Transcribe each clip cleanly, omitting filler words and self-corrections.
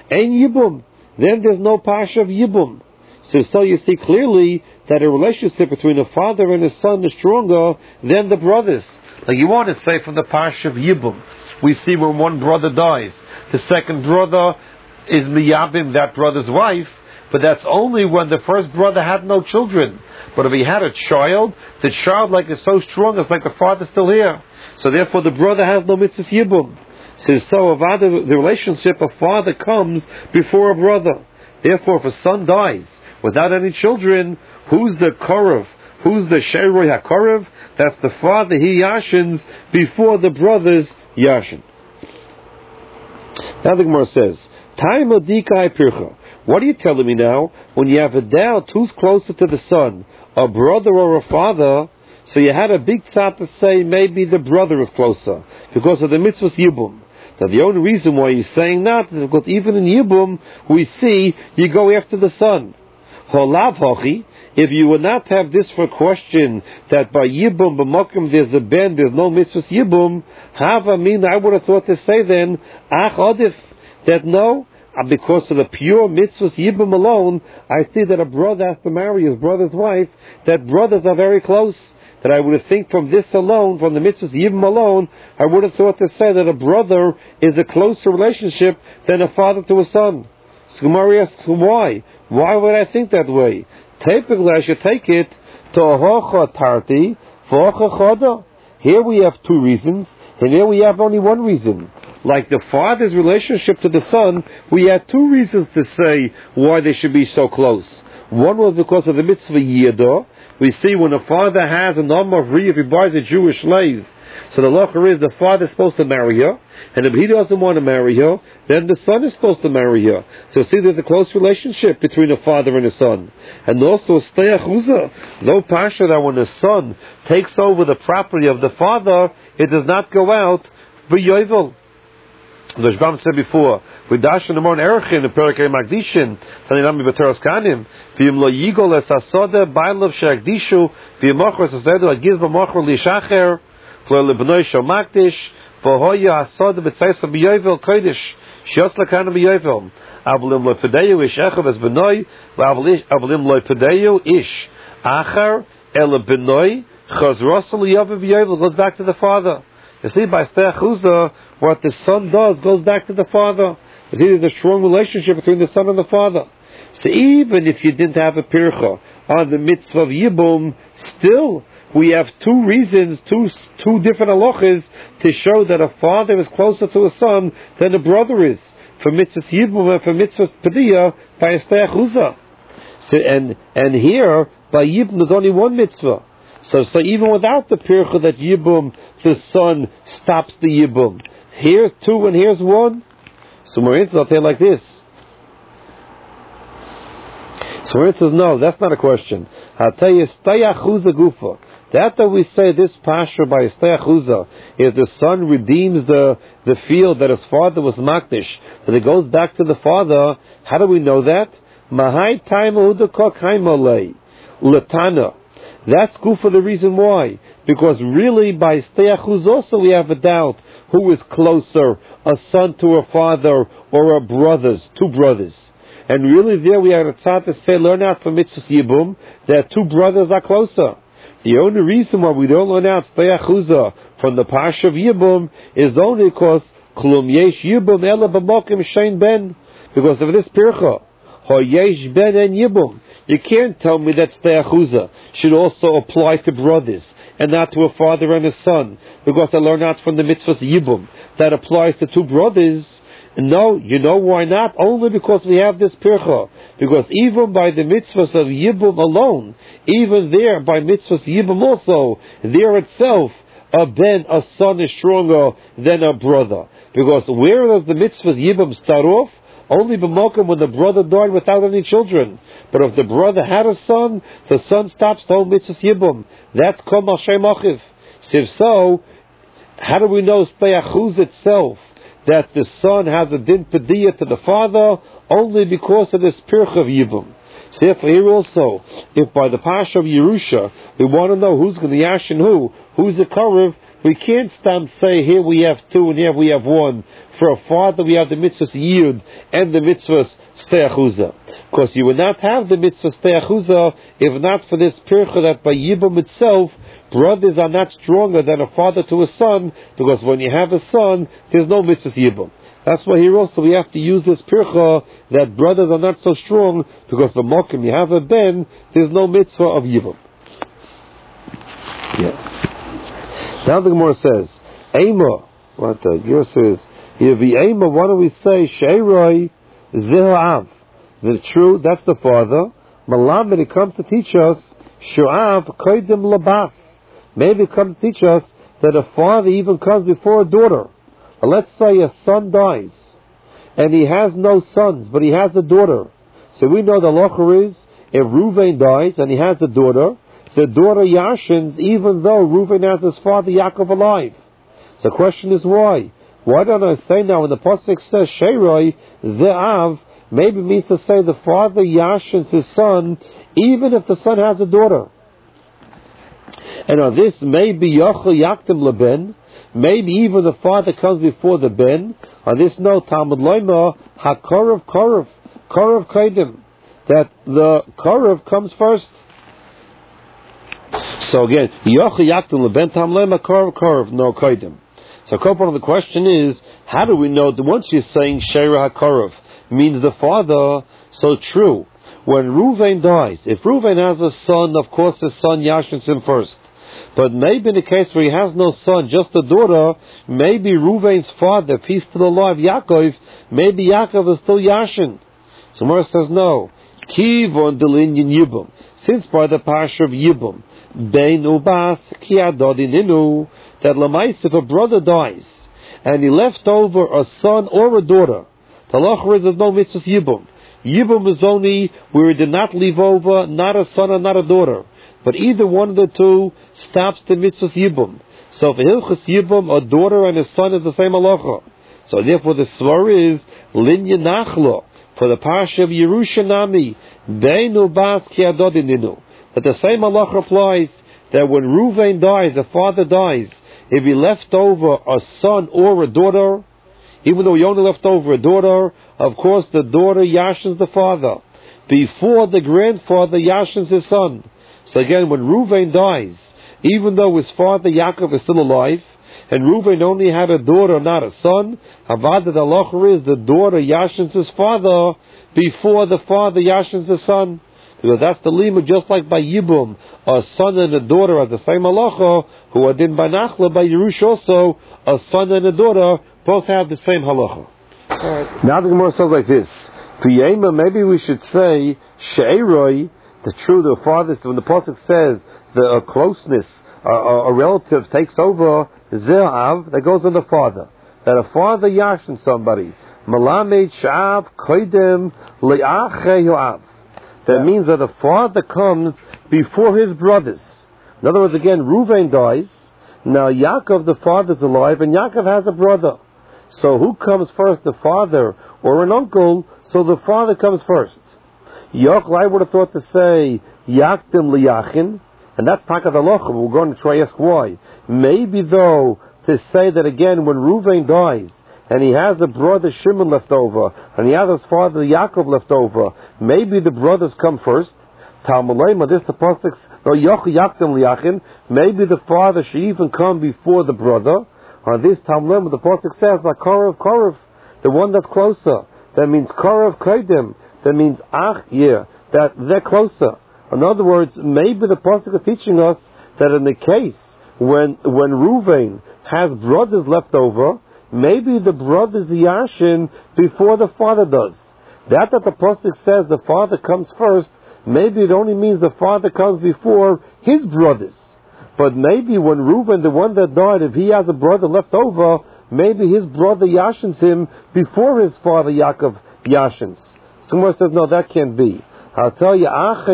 Ein Yibum. Then there's no Pasha of Yibum. So you see clearly that a relationship between a father and his son is stronger than the brothers. Like you want to say from the Pasha of Yibum, we see when one brother dies, the second brother is miyabim that brother's wife, but that's only when the first brother had no children. But if he had a child, the child like is so strong, it's like the father's still here. So therefore the brother has no mitzvah Yibum. So the relationship of father comes before a brother. Therefore if a son dies without any children, who's the Korav? Who's the Sheiroi HaKorav? That's the father, he yashins before the brothers yashin. Now the Gemara says, Taima Dikai Pircha. What are you telling me now? When you have a doubt who's closer to the son, a brother or a father, so you had a big tzad to say maybe the brother is closer because of the mitzvah's Yibum. Now the only reason why he's saying that is because even in Yibum we see you go after the son. Holav Hochi, if you would not have this for question that by Yibum b'mokim there's a ben, there's no mitzvah's Yibum, I would have thought to say then, Ach Odif, that no, because of the pure mitzvah's Yibum alone, I see that a brother has to marry his brother's wife, that brothers are very close. That I would have think from this alone, from the mitzvah's Yibum alone, I would have thought to say that a brother is a closer relationship than a father to a son. So Gemara asks, why? Why would I think that way? Typically, I should take it to hocha tarti v'hocha choda. Here we have two reasons, and here we have only one reason. Like the father's relationship to the son, we had two reasons to say why they should be so close. One was because of the mitzvah Yidah. We see when a father has a number of if he buys a Jewish slave, so the lacha is the father is supposed to marry her, and if he doesn't want to marry her, then the son is supposed to marry her. So see, there's a close relationship between a father and a son. And also, steyachuza, no pasha that when the son takes over the property of the father, it does not go out b'yovel. The Shbam said before, we dash in the morning erchin, the Perikei Magdishin, Tanilami B'teros Kanim, V'yim lo yigol es hasoda, Ba'ilov she'agdishu, V'yim mochor es hasoda, Agiz b'mochor li'shacher, V'lo lebnoi shel Magdish, V'hoya hasoda b'tzaisa b'yovel kodesh, Shios l'kana b'yovel, Avalim lo pedeyu ish echav es b'noi, Avalim lo pedeyu ish achar, Ela b'noi, Chazrosel l'yovel b'yovel, goes back to the father. You see, by Steyachuza, what the son does goes back to the father. You see, there's a strong relationship between the son and the father. So even if you didn't have a pircha on the mitzvah of Yibum, still we have two reasons, two different halachas to show that a father is closer to a son than a brother is. For mitzvah Yibum and for mitzvah Padiyah by Steyachuza. So, and here, by Yibum, there's only one mitzvah. So even without the pircha that Yibum, the son stops the Yibum. Here's two and here's one. So Marin says, I'll tell you like this. So Marin says, no, that's not a question. I'll tell you, Steyachuza Gufa. That we say this pasha by Steyachuza is the son redeems the field that his father was makdish, that it goes back to the father. How do we know that? Mahai taima udakok haimolei latana. That's good for the reason why. Because really by Steyachuza also we have a doubt who is closer, a son to a father or a brothers, two brothers. And really there we have a tzad to say, learn out from mitzvah Yibum, that two brothers are closer. The only reason why we don't learn out Steyachuza from the Pasha of Yibum is only because Klum Yesh Yibum Ela B'mokim Shein Ben. Because of this pircha, Ho Yesh Ben and Yibum. You can't tell me that Steyachuza should also apply to brothers and not to a father and a son, because I learn out from the mitzvahs Yibum that applies to two brothers. No, you know why not? Only because we have this pircha. Because even by the mitzvahs of Yibum alone, even there by mitzvahs Yibum also, there itself, a son is stronger than a brother. Because where does the mitzvahs Yibum start off? Only b'mokum when the brother died without any children. But if the brother had a son, the son stops the whole mitzvah Yibum. That's Kol Mashem Achiv. If so, how do we know Steyachuza itself that the son has a din pediyah to the father? Only because of this pirch of Yibum. So therefore here also, if by the Pasha of Yerusha we want to know who's going to yashin who's the karev, we can't say here we have two and here we have one. For a father we have the mitzvahs yiyud and the mitzvahs ste'achuzah. Because you would not have the mitzvah ste'achuzah if not for this pircha that by Yibum itself, brothers are not stronger than a father to a son, because when you have a son, there's no mitzvah Yibum. That's why here also we have to use this pircha that brothers are not so strong, because the mokim you have a ben, there's no mitzvah of Yibum. Yeah. Now the Gemara says, Eima, what the Gemara says, Eima, why don't we say, Sheiroi Zeho'av? The true, that's the father. Malamed, it comes to teach us, Shu'av Koidim Labas. Maybe it comes to teach us that a father even comes before a daughter. And let's say a son dies, and he has no sons, but he has a daughter. So we know the locher is, if Reuven dies and he has a daughter, the daughter yashins, even though Reuven has his father Yaakov alive. So the question is why? Why don't I say now when the pasuk says Sheiroi Ze'av, maybe it means to say the father yashins his son, even if the son has a daughter. And on this, maybe Yochel Yaktim Leben, maybe even the father comes before the ben. On this note, Talmud Loima HaKorav Kaidim, that the Korav comes first. So again, Yochel Yaktim Leben Talmud Loima Korav no Kaidim. So part of the question is, how do we know that once you're saying Sheira HaKorav means the father, so true. When Reuven dies, if Reuven has a son, of course his son yashins him first. But maybe in the case where he has no son, just a daughter, maybe Reuven's father, if he's still alive, Yaakov, maybe Yaakov is still yashin. So Mara says no. Kivon delinyan Yibum. Since by the parsha of Yibum, Bein ubas ki adodininu, that lamais, if a brother dies and he left over a son or a daughter, the halacha is there's no mitzvah Yibum. Yibum is only where he did not leave over not a son or not a daughter, but either one of the two stops the mitzvah Yibum. So for Hilchas Yibum, a daughter and a son is the same halacha. So therefore the svar is Linya Nachlo for the parsha of Yerushalmi Beinu Bas Ki Adodininu, that the same halacha applies, that when Reuven dies, the father dies, if he left over a son or a daughter, even though he only left over a daughter, of course the daughter yashins the father before the grandfather yashins his son. So again, when Reuven dies, even though his father Yaakov is still alive, and Reuven only had a daughter, not a son, Havada the halacha is the daughter yashins his father before the father yashins his son. Because that's the limud, just like by Yibum, a son and a daughter are the same halacha, who are din by Nachla, by Yerush also, a son and a daughter both have the same halacha. Right. Now the Gemara says like this, maybe we should say, She'eroi, the true, the father, when the pasuk says the closeness, a relative takes over, Ze'av, that goes on the father. That a father yashin somebody. Malamed Sha'av Koidem Le'achei Yoav. That means that the father comes before his brothers. In other words, again, Reuven dies. Now Yaakov, the father, is alive, and Yaakov has a brother. So who comes first, the father or an uncle? So the father comes first. Yochel, I would have thought to say Yaktim Liyachin, and that's Takat Halacha. We're going to try to ask why. Maybe though to say that again when Reuven dies and he has a brother Shimon left over and he has his father Yaakov left over, maybe the brothers come first. Talmud Lema, this the pasuk. No, Yochel Yaktim Liyachin. Maybe the father should even come before the brother. On this Talmud Lema, the pasuk says like Korav, the one that's closer. That means Korav Kodim. That means that they're closer. In other words, maybe the pasuk is teaching us that in the case when Reuven has brothers left over, maybe the brothers yashin before the father does. That the pasuk says the father comes first, maybe it only means the father comes before his brothers. But maybe when Reuven, the one that died, if he has a brother left over, maybe his brother yashins him before his father Yaakov yashins. Someone says, no, that can't be. I'll tell you,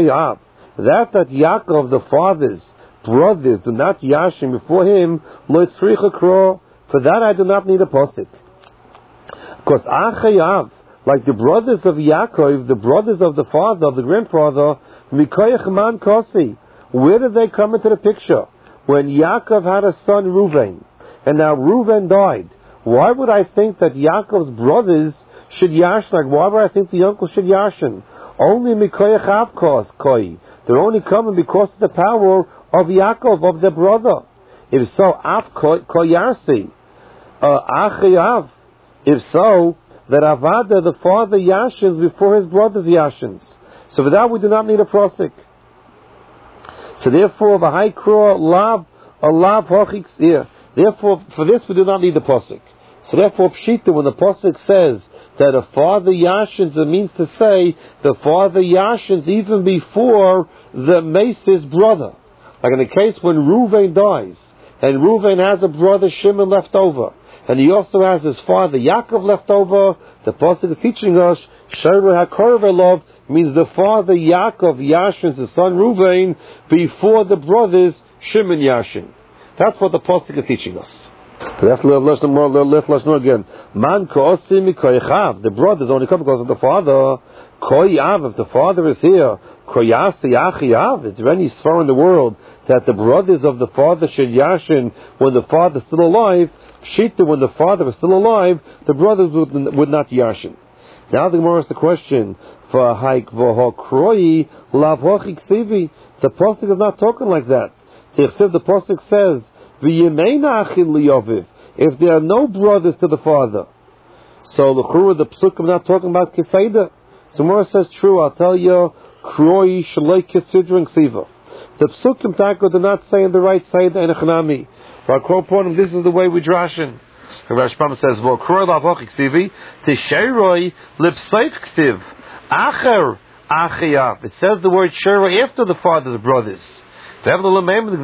that Yaakov, the father's brothers, do not yashim before him, for that I do not need a posik. Because like the brothers of Yaakov, the brothers of the father, of the grandfather, where do they come into the picture? when Yaakov had a son Reuven, and now Reuven died, why would I think that Yaakov's brothers should yashin? Like, why would I think the uncle should yashin? Only mikoyach avkos koi. They're only coming because of the power of Yaakov, of their brother. If so, av koyarsi, achayav. If so, that Avada, the father, yashins before his brothers yashins. So for that we do not need a prosik. So therefore, v'hai kro lav a lav hochik. Therefore, for this we do not need the prosik. So therefore, pshita, when the pasuk says that a father yashins, it means to say the father yashins even before the Mesa's brother. Like in the case when Reuven dies, and Reuven has a brother Shimon left over, and he also has his father Yaakov left over, the pasuk is teaching us Shara HaKorv Elov means the father Yaakov yashins his son Reuven before the brothers Shimon yashin. That's what the pasuk is teaching us. That's less again. Man ko'osim mikoyechav. The brothers only come because of the father. Koyav, if the father is here, koyasi achiyav. Is there any svar in the world that the brothers of the father should yashin when the father is still alive? Shita, when the father is still alive, the brothers would not yashin. Now the Gemara asks the question: for haik v'ho kroi lav hochik sivi. The pasuk is not talking like that. The pasuk says, if there are no brothers to the father, so the psukim are not talking about Keseda. So Gemara says, true, I'll tell you, Kroi Shaloi Kesidrin Ksiva. The psukim Tako do not say in the right side and Echanami. For our quote, this is the way we drashin. Rashbam says, well, Kroi Lavoch Ksivi, Tishayroi Lipsaif Ksiv, Acher Achiyav. It says the word Shayroi after the father's brothers. Maybe it's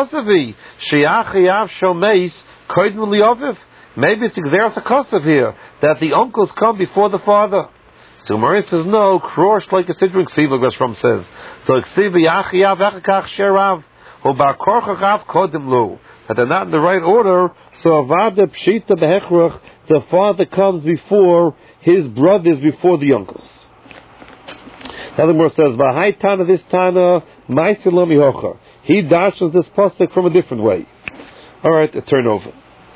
Xeras HaKosav here, that the uncles come before the father. So Marin says, no, Krosh like a Sidring Ksiva, Rashbam says. So Ksiva Yachiyav Echakach Sherav, Ubar Korchachav Kodim Lu. That they're not in the right order, so Avada Pshita Behechrach, the father comes before his brothers, before the uncles. Another more says, V'hai Tana, this Tana, Maisilami Hocha. He dashes this pasuk from a different way. All right, a turn over.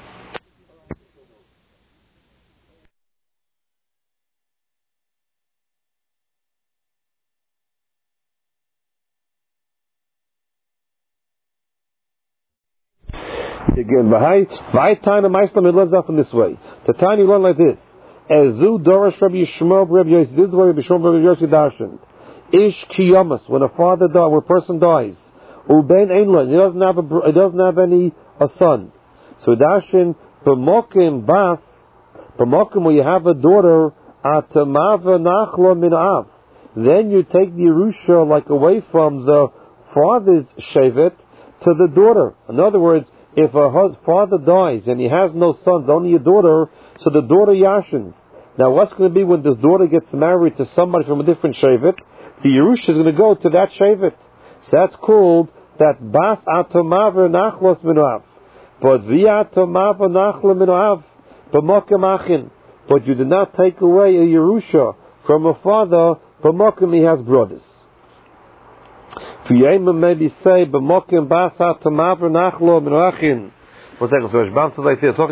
Again, V'hai Tana Maisilami, it learns off in this way. The Tani learn like this. Ezu Dorash Rabbi Yishmael Rabbi Yossi. This is why Rabbi Yishmael Rabbi Yossi dashen. Ish Kiyamas, when a father dies, when a person dies. Ubein Einlein, he doesn't have any a son. So dashin b'mokim bas, b'mokim where you have a daughter, atamava nachla min av. Then you take the Yerusha like away from the father's shevet to the daughter. In other words, if a father dies and he has no sons, only a daughter, so the daughter yashins. Now what's going to be when this daughter gets married to somebody from a different shevet? The Yerusha is going to go to that shevet. So that's called that bas atomav nachlos minuav. But via atomav nachlo minuav b'mokem achin. But you did not take away a Yerusha from a father. B'mokem he has brothers. V'yema maybe say b'mokem bas atomav nachlo minuachin. One second, so Rashbam says like this.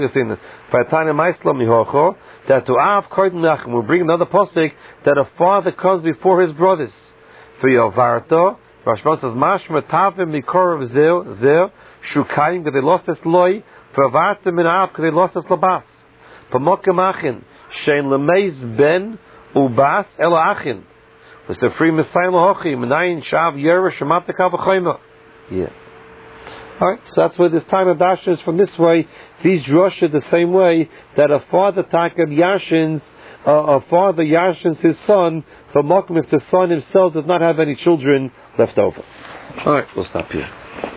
That to Av Kodim Nachem, we'll bring another postic that a father comes before his brothers. For Yovarto, Rashbam says, Mashma Tavim Mikor of Zer, Shukayim, that they lost his loy, for Varta Min Av, because they lost his labas. For Mokem Achin, Shein Lemeiz Ben, Ubas, Ela Achin. For Sefri Mefayim Lahochi, Menayin Shav Yera, Shemataka V'choyma. Yeah. Alright, so that's where this time of Dasha is from this way. These Rosh the same way that a father Takab Yashins, a father Yashins his son, for Mokum if the son himself does not have any children left over. Alright, we'll stop here.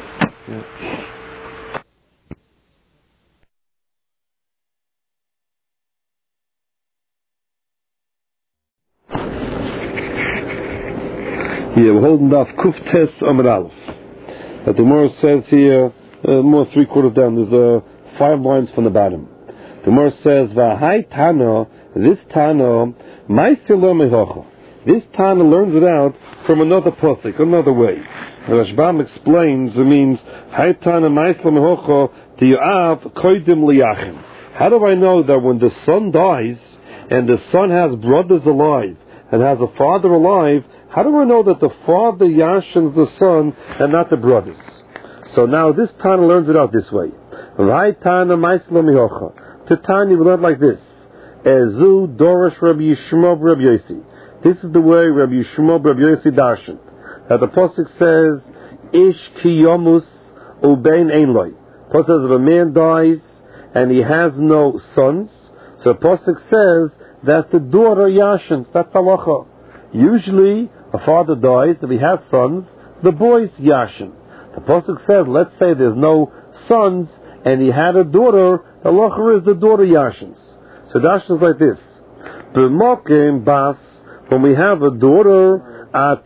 Yeah, we're holding off Kuftes Amar Aleph. But the Gemara says here, more 3/4 down, there's 5 lines from the bottom. The Gemara says, V'hai Tana, this Tana, Ma'aseh lo mehocha. This Tana learns it out from another pasuk, another way. The Rashbam explains, it means, Haytana Ma'isla Mehocho Tiyu'av Koidim Liyachim. How do I know that when the son dies, and the son has brothers alive, and has a father alive, how do I know that the father yashins the son, and not the brothers? So now this Tana learns it out this way. Haytana Ma'isla Mehocho. To Tanya we learn like this. Ezu Dorish Rabbi Yishmael Rabbi Yossi. This is the way Rabbi Yishmael Rabbi Yossi darshan. That the pasuk says, Ish ki yomus ubein ein loy. Pasuk says if a man dies and he has no sons, so the pasuk says that the daughter yashin. That's halacha. Usually a father dies, if he has sons, the boys yashin. The pasuk says, let's say there's no sons and he had a daughter, the halacha is the daughter yashins. So darshan is like this. B'mokim bas, when we have a daughter, that's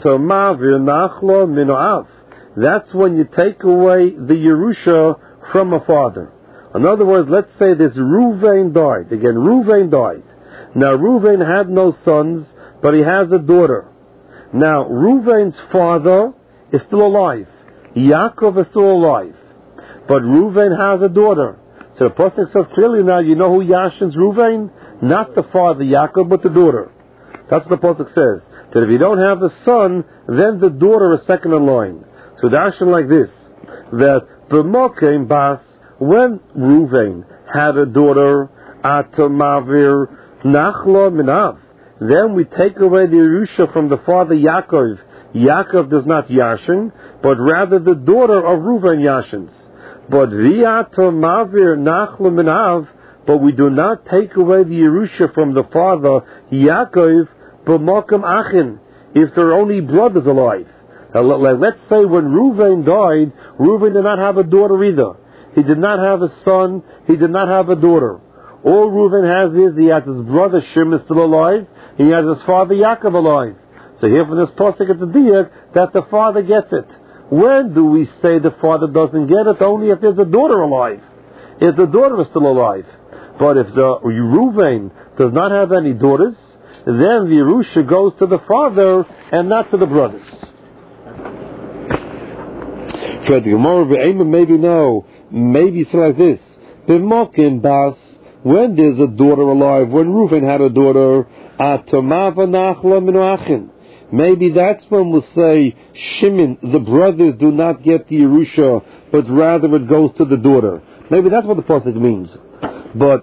when you take away the Yerusha from a father. In other words, let's say this Ruvain died. Again, Ruvain died. Now, Ruvain had no sons, but he has a daughter. Now, Ruvain's father is still alive. Yaakov is still alive. But Ruvain has a daughter. So the pasuk says clearly now, you know who yashins Ruvain? Not the father Yaakov, but the daughter. That's what the pasuk says. That if you don't have the son, then the daughter is second in line. So darshan like this, that b'mokim bas, when Ruvain had a daughter, atamavir nachla minav, then we take away the Yerusha from the father Yaakov. Yaakov does not yashin, but rather the daughter of Ruvain yashins. But v'atamavir nachla minav, but we do not take away the Yerusha from the father Yaakov, b'mokim achin, if there are only brothers alive. Now, let's say when Ruvain died, Ruvain did not have a daughter either. He did not have a son, he did not have a daughter. All Ruvain has is, he has his brother Shimon still alive, he has his father Yaakov alive. So here from this pasuk it's a diak that the father gets it. When do we say the father doesn't get it? Only if there's a daughter alive. If the daughter is still alive. But if the Ruvain does not have any daughters, then the Yerusha goes to the father and not to the brothers. Maybe no, maybe it's like this. B'mokim bas, when there's a daughter alive, when Reuven had a daughter, maybe that's when we'll say Shimon, the brothers do not get the Yerusha, but rather it goes to the daughter. Maybe that's what the pasuk means. But